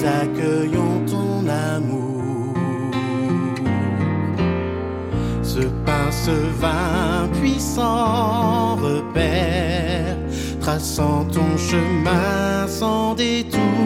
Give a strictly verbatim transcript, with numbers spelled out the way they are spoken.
nous accueillons ton amour. Ce pain, ce vin puissant repère, traçant ton chemin sans détour.